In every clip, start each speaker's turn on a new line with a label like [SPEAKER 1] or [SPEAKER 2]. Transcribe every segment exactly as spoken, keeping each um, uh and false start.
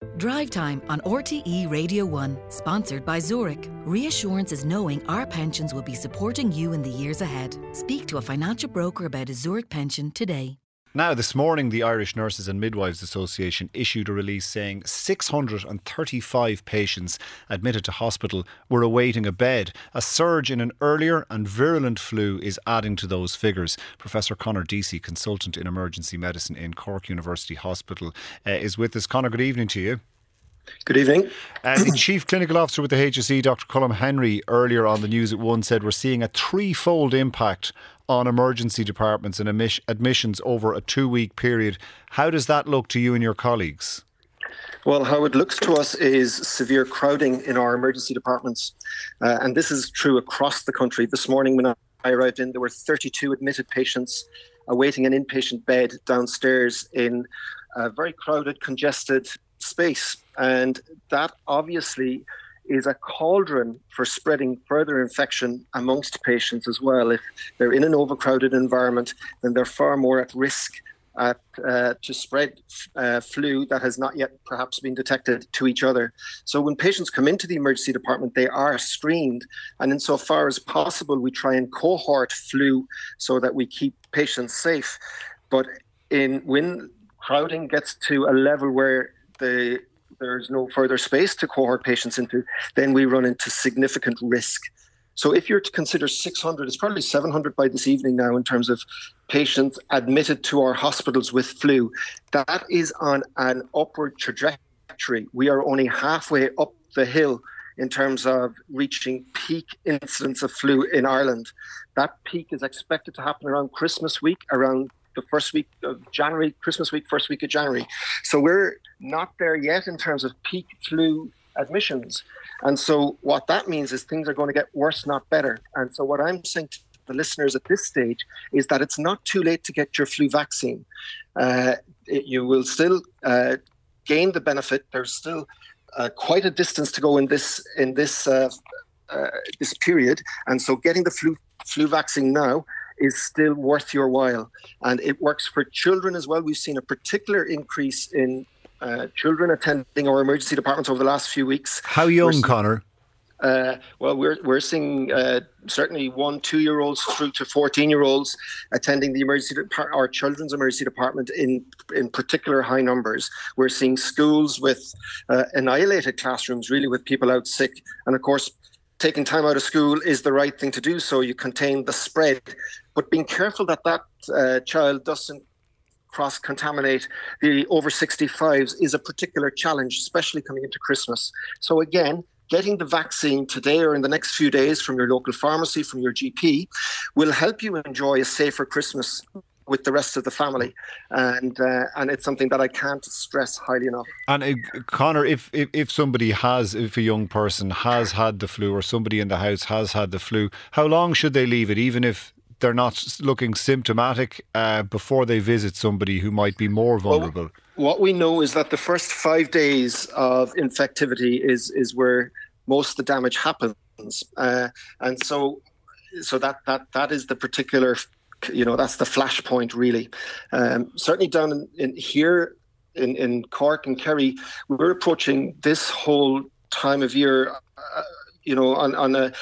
[SPEAKER 1] Drive Time on R T E Radio one, sponsored by Zurich. Reassurance is knowing our pensions will be supporting you in the years ahead. Speak to a financial broker about a Zurich pension today.
[SPEAKER 2] Now, this morning, the Irish Nurses and Midwives Association issued a release saying six hundred thirty-five patients admitted to hospital were awaiting a bed. A surge in an earlier and virulent flu is adding to those figures. Professor Conor Deasy, consultant in emergency medicine in Cork University Hospital, uh, is with us. Conor, good evening to you.
[SPEAKER 3] Good evening.
[SPEAKER 2] Uh, the Chief Clinical Officer with the H S E, Doctor Colm Henry, earlier on the News at One said we're seeing a threefold impact on emergency departments and admissions over a two-week period. How does that look to you and your colleagues?
[SPEAKER 3] Well, how it looks to us is severe crowding in our emergency departments. Uh, and this is true across the country. This morning when I arrived in, there were thirty-two admitted patients awaiting an inpatient bed downstairs in a very crowded, congested space. And that obviously is a cauldron for spreading further infection amongst patients as well. If they're in an overcrowded environment, then they're far more at risk at, uh, to spread uh, flu that has not yet perhaps been detected to each other. So when patients come into the emergency department, they are screened. And insofar as possible, we try and cohort flu so that we keep patients safe. But in when crowding gets to a level where the there's no further space to cohort patients into, then we run into significant risk. So if you're to consider six hundred, it's probably seven hundred by this evening now in terms of patients admitted to our hospitals with flu. That is on an upward trajectory. We are only halfway up the hill in terms of reaching peak incidence of flu in Ireland. That peak is expected to happen around Christmas week, around the first week of January, Christmas week, first week of January. So we're not there yet in terms of peak flu admissions. And so what that means is things are going to get worse, not better. And so what I'm saying to the listeners at this stage is that it's not too late to get your flu vaccine. Uh, it, you will still uh, gain the benefit. There's still uh, quite a distance to go in this in this uh, uh, this period. And so getting the flu flu vaccine now is still worth your while. And it works for children as well. We've seen a particular increase in uh, children attending our emergency departments over the last few weeks.
[SPEAKER 2] How young, seeing, Conor?
[SPEAKER 3] Uh, well, we're we're seeing uh, certainly one, two-year-olds through to fourteen-year-olds attending the emergency department, our children's emergency department in in particular high numbers. We're seeing schools with uh, annihilated classrooms, really, with people out sick. And of course, taking time out of school is the right thing to do, so you contain the spread. But being careful that that uh, child doesn't cross-contaminate the over sixty-fives is a particular challenge, especially coming into Christmas. So again, getting the vaccine today or in the next few days from your local pharmacy, from your G P, will help you enjoy a safer Christmas with the rest of the family, and uh, and it's something that I can't stress highly enough.
[SPEAKER 2] And uh, Conor, if, if if somebody has, if a young person has had the flu, or somebody in the house has had the flu, how long should they leave it, even if they're not looking symptomatic, uh, before they visit somebody who might be more vulnerable?
[SPEAKER 3] Well, what we know is that the first five days of infectivity is is where most of the damage happens, uh, and so so that that that is the particular. You know, that's the flashpoint, really. Um, certainly down in, in here in, in Cork and Kerry, we're approaching this whole time of year, uh, you know, on, on a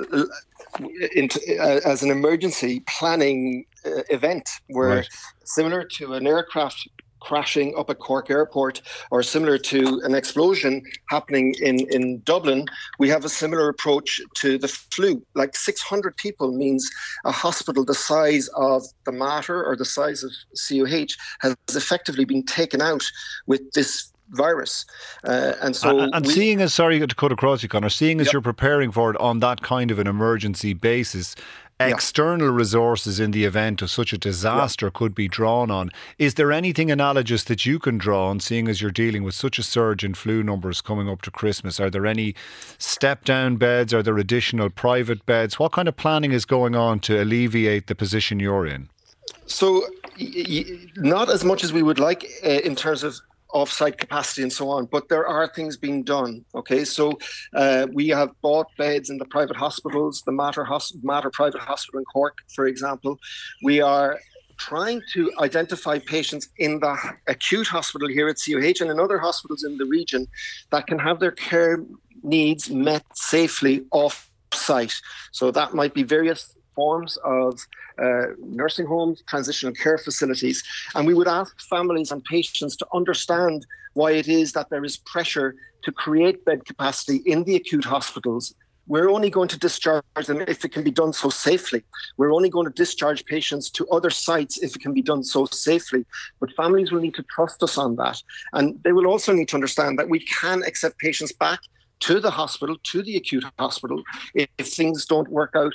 [SPEAKER 3] in, uh, as an emergency planning uh, event, where right. similar to an aircraft crashing up at Cork Airport, or similar to an explosion happening in, in Dublin, we have a similar approach to the flu. Like six hundred people means a hospital the size of the Mater or the size of C O H has effectively been taken out with this virus. Uh, and so
[SPEAKER 2] and, and
[SPEAKER 3] we,
[SPEAKER 2] seeing as, sorry to cut across you, Conor, seeing as
[SPEAKER 3] yep.
[SPEAKER 2] you're preparing for it on that kind of an emergency basis, external yeah. resources in the event of such a disaster yeah. could be drawn on. Is there anything analogous that you can draw on, seeing as you're dealing with such a surge in flu numbers coming up to Christmas? Are there any step-down beds? Are there additional private beds? What kind of planning is going on to alleviate the position you're in?
[SPEAKER 3] So, y- y- not as much as we would like uh, in terms of off-site capacity and so on, but there are things being done. Okay, so uh, we have bought beds in the private hospitals, the Mater, Hos- Mater Private Hospital in Cork, for example. We are trying to identify patients in the acute hospital here at C U H and in other hospitals in the region that can have their care needs met safely off-site. So that might be various forms of uh, nursing homes, transitional care facilities. And we would ask families and patients to understand why it is that there is pressure to create bed capacity in the acute hospitals. We're only going to discharge them if it can be done so safely. We're only going to discharge patients to other sites if it can be done so safely. But families will need to trust us on that. And they will also need to understand that we can accept patients back to the hospital, to the acute hospital, if, if things don't work out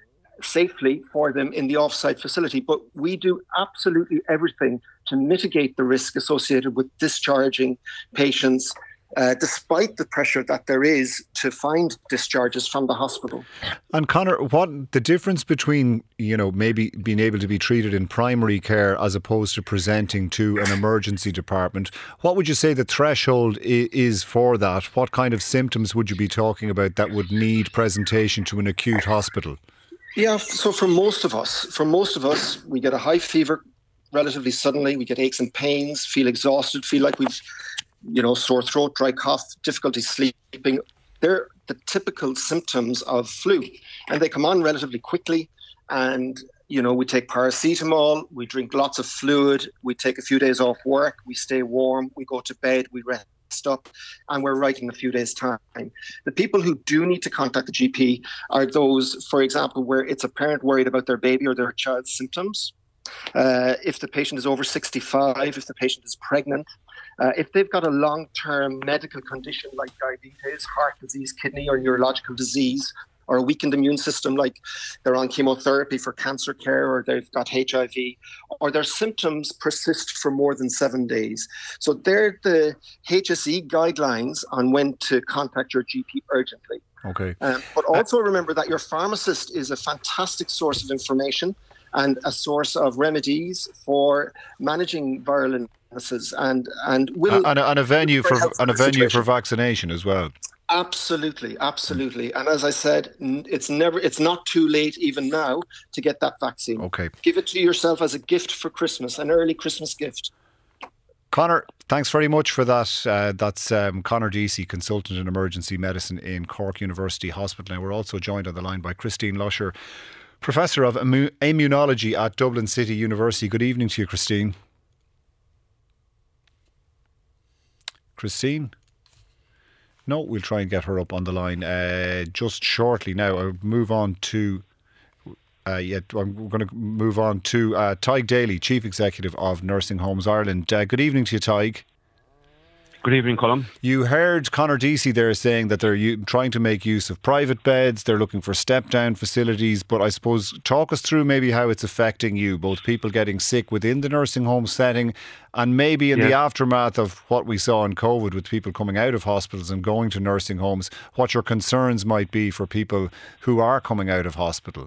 [SPEAKER 3] safely for them in the off-site facility. But we do absolutely everything to mitigate the risk associated with discharging patients, uh, despite the pressure that there is to find discharges from the hospital.
[SPEAKER 2] And Conor, what the difference between, you know, maybe being able to be treated in primary care as opposed to presenting to an emergency department, what would you say the threshold i- is for that? What kind of symptoms would you be talking about that would need presentation to an acute hospital?
[SPEAKER 3] Yeah, so for most of us, for most of us, we get a high fever relatively suddenly. We get aches and pains, feel exhausted, feel like we've, you know, sore throat, dry cough, difficulty sleeping. They're the typical symptoms of flu, and they come on relatively quickly. And, you know, we take paracetamol, we drink lots of fluid, we take a few days off work, we stay warm, we go to bed, we rest up, and we're right in a few days' time. The people who do need to contact the G P are those, for example, where it's a parent worried about their baby or their child's symptoms. Uh, if the patient is over sixty-five, if the patient is pregnant, uh, if they've got a long-term medical condition like diabetes, heart disease, kidney or neurological disease, or a weakened immune system, like they're on chemotherapy for cancer care, or they've got H I V, or their symptoms persist for more than seven days. So they're the H S E guidelines on when to contact your G P urgently.
[SPEAKER 2] Okay.
[SPEAKER 3] Um, but also remember that your pharmacist is a fantastic source of information and a source of remedies for managing viral illnesses, and and will
[SPEAKER 2] and, a, and a venue for and a venue
[SPEAKER 3] situation.
[SPEAKER 2] for vaccination as well.
[SPEAKER 3] Absolutely, absolutely. And as I said, it's never, it's not too late even now to get that vaccine.
[SPEAKER 2] Okay.
[SPEAKER 3] Give it to yourself as a gift for Christmas, an early Christmas gift.
[SPEAKER 2] Conor, thanks very much for that. Uh, that's um, Conor Deasy, consultant in emergency medicine in Cork University Hospital. And we're also joined on the line by Christine Lusher, Professor of Immu- Immunology at Dublin City University. Good evening to you, Christine. Christine? No, we'll try and get her up on the line uh, just shortly. Now, I'll move on to, uh, yeah, I'm going to move on to uh, Tig Daly, Chief Executive of Nursing Homes Ireland. Uh, good evening to you, Tig.
[SPEAKER 4] Good evening, Colm.
[SPEAKER 2] You heard Conor Deasy there saying that they're u- trying to make use of private beds, they're looking for step-down facilities, but I suppose talk us through maybe how it's affecting you, both people getting sick within the nursing home setting and maybe in yeah. the aftermath of what we saw in COVID with people coming out of hospitals and going to nursing homes, what your concerns might be for people who are coming out of hospital.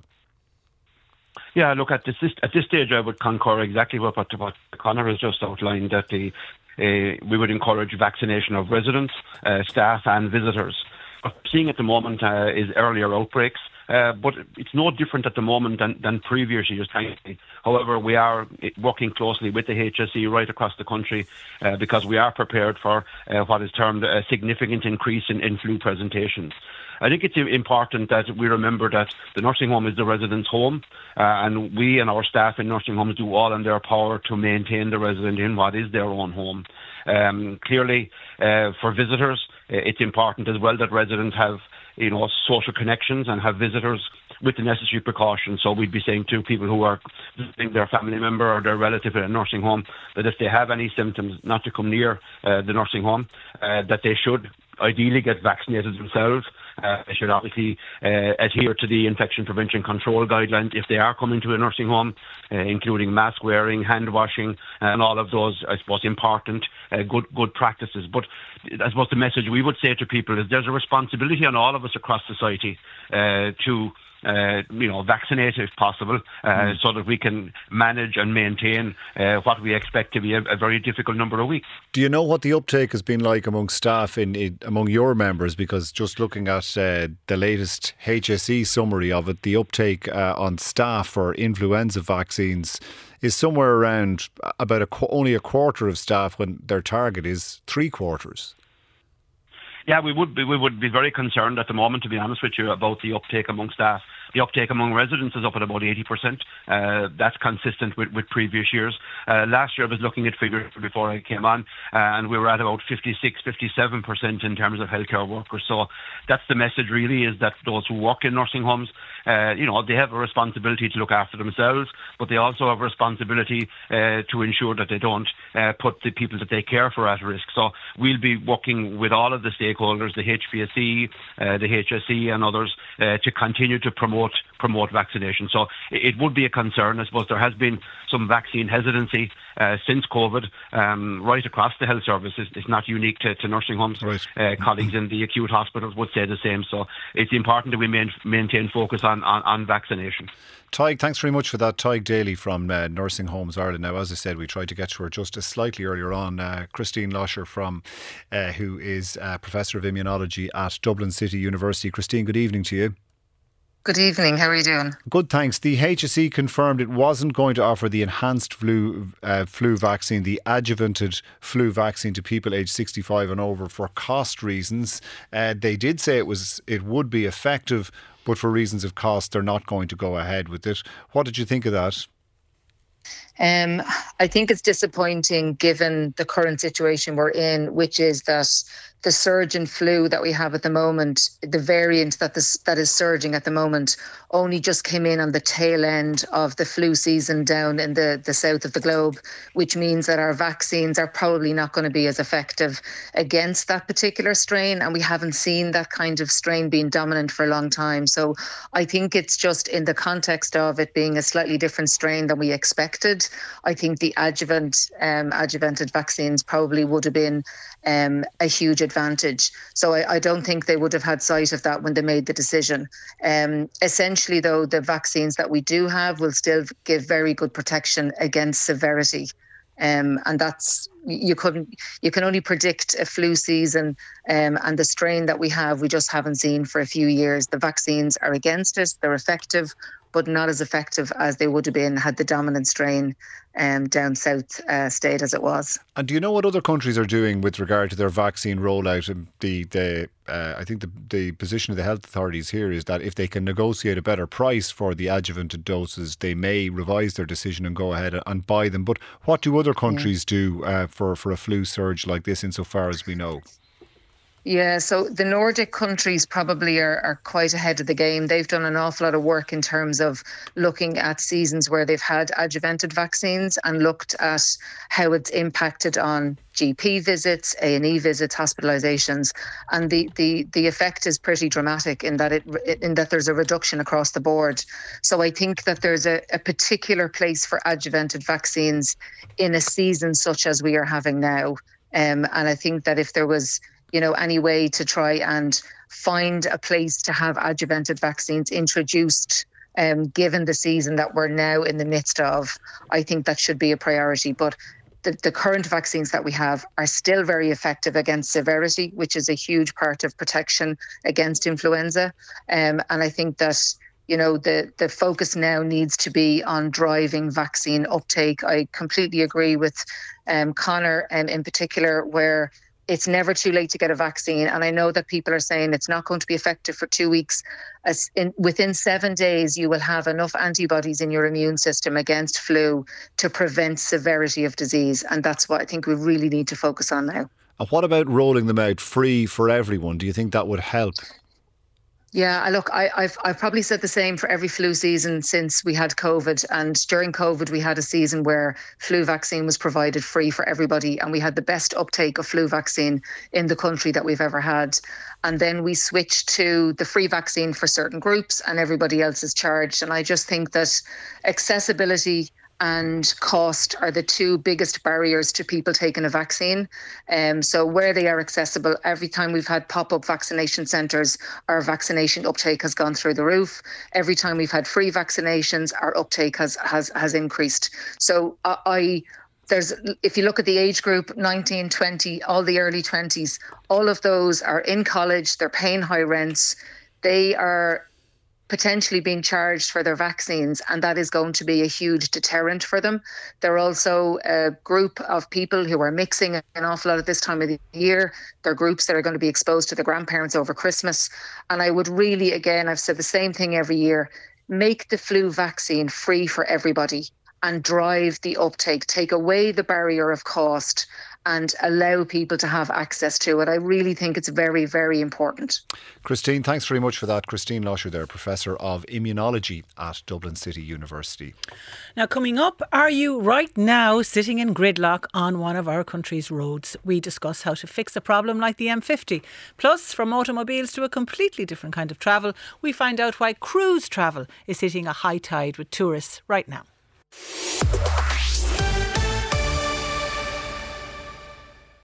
[SPEAKER 4] Yeah, look, at this at this stage I would concur exactly with what, what Conor has just outlined, that the Uh, we would encourage vaccination of residents, uh, staff and visitors. What we're seeing at the moment uh, is earlier outbreaks, uh, but it's no different at the moment than, than previous years, thankfully. However, we are working closely with the H S E right across the country uh, because we are prepared for uh, what is termed a significant increase in, in flu presentations. I think it's important that we remember that the nursing home is the resident's home, uh, and we and our staff in nursing homes do all in their power to maintain the resident in what is their own home. Um, clearly, uh, for visitors, it's important as well that residents have, you know, social connections and have visitors with the necessary precautions. So we'd be saying to people who are visiting their family member or their relative in a nursing home that if they have any symptoms, not to come near uh, the nursing home, uh, that they should ideally get vaccinated themselves. Uh, they should obviously uh, adhere to the infection prevention control guidelines if they are coming to a nursing home, uh, including mask wearing, hand washing, and all of those, I suppose, important uh, good good practices. But I suppose the message we would say to people is there's a responsibility on all of us across society uh, to Uh, you know, vaccinate if possible, uh, mm. so that we can manage and maintain uh, what we expect to be a, a very difficult number of weeks.
[SPEAKER 2] Do you know what the uptake has been like among staff, in, in among your members? Because just looking at uh, the latest H S E summary of it, the uptake uh, on staff for influenza vaccines is somewhere around about a, only a quarter of staff when their target is three quarters.
[SPEAKER 4] Yeah, we would be, we would be very concerned at the moment, to be honest with you, about the uptake among staff. The uptake among residents is up at about eighty percent. Uh, that's consistent with, with previous years. Uh, last year I was looking at figures before I came on, uh, and we were at about fifty-six, fifty-seven percent in terms of healthcare workers. So that's the message really, is that those who work in nursing homes, uh, you know, they have a responsibility to look after themselves, but they also have a responsibility uh, to ensure that they don't uh, put the people that they care for at risk. So we'll be working with all of the stakeholders, the H P S E, uh, the H S E and others, uh, to continue to promote promote vaccination. So it, it would be a concern. I suppose there has been some vaccine hesitancy uh, since COVID um, right across the health service. It's, it's not unique to, to nursing homes.
[SPEAKER 2] Right.
[SPEAKER 4] Uh, colleagues in the acute hospitals would say the same. So it's important that we main, maintain focus on, on, on vaccination.
[SPEAKER 2] Tig, thanks very much for that. Tig Daly from uh, Nursing Homes Ireland. Now, as I said, we tried to get to her just slightly earlier on. Uh, Christine Losher, from, uh, who is uh, Professor of Immunology at Dublin City University. Christine, good evening to you.
[SPEAKER 5] Good evening. How are you doing?
[SPEAKER 2] Good, thanks. The H S E confirmed it wasn't going to offer the enhanced flu uh, flu vaccine, the adjuvanted flu vaccine, to people aged sixty-five and over for cost reasons. Uh, they did say it was it would be effective, but for reasons of cost, they're not going to go ahead with it. What did you think of that?
[SPEAKER 5] Um, I think it's disappointing given the current situation we're in, which is that the surge in flu that we have at the moment, the variant that this, that is surging at the moment, only just came in on the tail end of the flu season down in the, the south of the globe, which means that our vaccines are probably not going to be as effective against that particular strain. And we haven't seen that kind of strain being dominant for a long time. So I think it's just in the context of it being a slightly different strain than we expected. I think the adjuvant, um, adjuvanted vaccines probably would have been um, a huge advantage. So I, I don't think they would have had sight of that when they made the decision. Um, essentially, though, the vaccines that we do have will still give very good protection against severity. Um, and that's, you couldn't, you can only predict a flu season um, and the strain that we have, we just haven't seen for a few years. The vaccines are against it, they're effective, but not as effective as they would have been had the dominant strain um, down south uh, stayed as it was.
[SPEAKER 2] And do you know what other countries are doing with regard to their vaccine rollout? And the, the uh, I think the, the position of the health authorities here is that if they can negotiate a better price for the adjuvanted doses, they may revise their decision and go ahead and buy them. But what do other countries yeah. do uh, for, for a flu surge like this, insofar as we know?
[SPEAKER 5] Yeah, so the Nordic countries probably are, are quite ahead of the game. They've done an awful lot of work in terms of looking at seasons where they've had adjuvanted vaccines and looked at how it's impacted on G P visits, A and E visits, hospitalisations, and the, the, the effect is pretty dramatic in that it in that there's a reduction across the board. So I think that there's a, a particular place for adjuvanted vaccines in a season such as we are having now. Um, and I think that if there was you know, any way to try and find a place to have adjuvanted vaccines introduced, um, given the season that we're now in the midst of, I think that should be a priority. But the, the current vaccines that we have are still very effective against severity, which is a huge part of protection against influenza. Um, and I think that, you know, the, the focus now needs to be on driving vaccine uptake. I completely agree with um, Conor um, in particular, where it's never too late to get a vaccine. And I know that people are saying it's not going to be effective for two weeks. As in, within seven days, you will have enough antibodies in your immune system against flu to prevent severity of disease. And that's what I think we really need to focus on now.
[SPEAKER 2] And what about rolling them out free for everyone? Do you think that would help?
[SPEAKER 5] Yeah, look, I, I've I've probably said the same for every flu season since we had COVID. And during COVID, we had a season where flu vaccine was provided free for everybody. And we had the best uptake of flu vaccine in the country that we've ever had. And then we switched to the free vaccine for certain groups and everybody else is charged. And I just think that accessibility and cost are the two biggest barriers to people taking a vaccine. Um, so where they are accessible, every time we've had pop-up vaccination centres, our vaccination uptake has gone through the roof. Every time we've had free vaccinations, our uptake has has has increased. So I, I there's if you look at the age group, nineteen, twenty, all the early twenties, all of those are in college, they're paying high rents, they are potentially being charged for their vaccines, and that is going to be a huge deterrent for them. There are also a group of people who are mixing an awful lot at this time of the year. There are groups that are going to be exposed to the grandparents over Christmas. And I would really, again, I've said the same thing every year, make the flu vaccine free for everybody and drive the uptake, take away the barrier of cost and allow people to have access to it. I really think it's very, very important.
[SPEAKER 2] Christine, thanks very much for that. Christine Lusher there, Professor of Immunology at Dublin City University.
[SPEAKER 6] Now, coming up, are you right now sitting in gridlock on one of our country's roads? We discuss how to fix a problem like the M fifty. Plus, from automobiles to a completely different kind of travel, we find out why cruise travel is hitting a high tide with tourists right now.